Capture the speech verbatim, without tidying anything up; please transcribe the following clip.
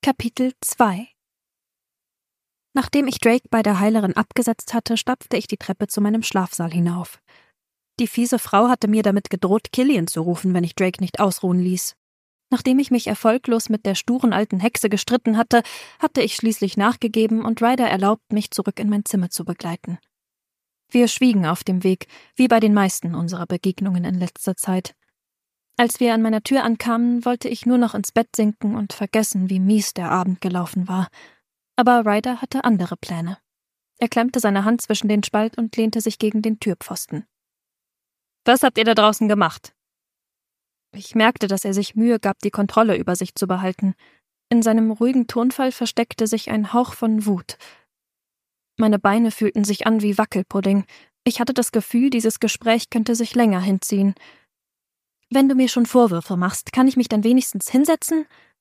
Kapitel zwei. Nachdem ich Drake bei der Heilerin abgesetzt hatte, stapfte ich die Treppe zu meinem Schlafsaal hinauf. Die fiese Frau hatte mir damit gedroht, Killian zu rufen, wenn ich Drake nicht ausruhen ließ. Nachdem ich mich erfolglos mit der sturen alten Hexe gestritten hatte, hatte ich schließlich nachgegeben und Ryder erlaubt, mich zurück in mein Zimmer zu begleiten. Wir schwiegen auf dem Weg, wie bei den meisten unserer Begegnungen in letzter Zeit. Als wir an meiner Tür ankamen, wollte ich nur noch ins Bett sinken und vergessen, wie mies der Abend gelaufen war. Aber Ryder hatte andere Pläne. Er klemmte seine Hand zwischen den Spalt und lehnte sich gegen den Türpfosten. »Was habt ihr da draußen gemacht?« Ich merkte, dass er sich Mühe gab, die Kontrolle über sich zu behalten. In seinem ruhigen Tonfall versteckte sich ein Hauch von Wut. Meine Beine fühlten sich an wie Wackelpudding. Ich hatte das Gefühl, dieses Gespräch könnte sich länger hinziehen. »Wenn du mir schon Vorwürfe machst, kann ich mich dann wenigstens hinsetzen?«